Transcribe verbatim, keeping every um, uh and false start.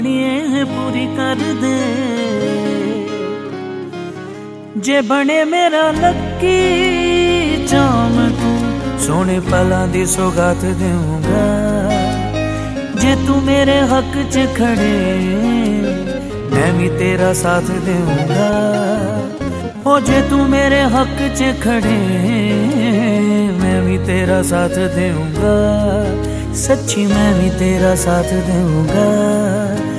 पूरी कर दे जे बने मेरा लक्की जाम तू सोने पलां दी सौगात देऊंगा। जे तू मेरे हक च खड़े मैं भी तेरा साथ देऊंगा। हो जे तू मेरे हक च खड़े मैं भी तेरा साथ देऊंगा। सच्ची मैं भी तेरा साथ देऊंगा।